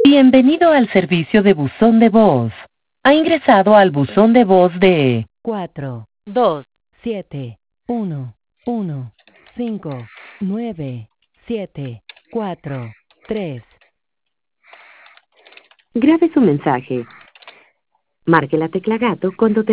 Bienvenido al servicio de buzón de voz. Ha ingresado al buzón de voz de 427115974 3. Grabe su mensaje. Marque la tecla gato cuando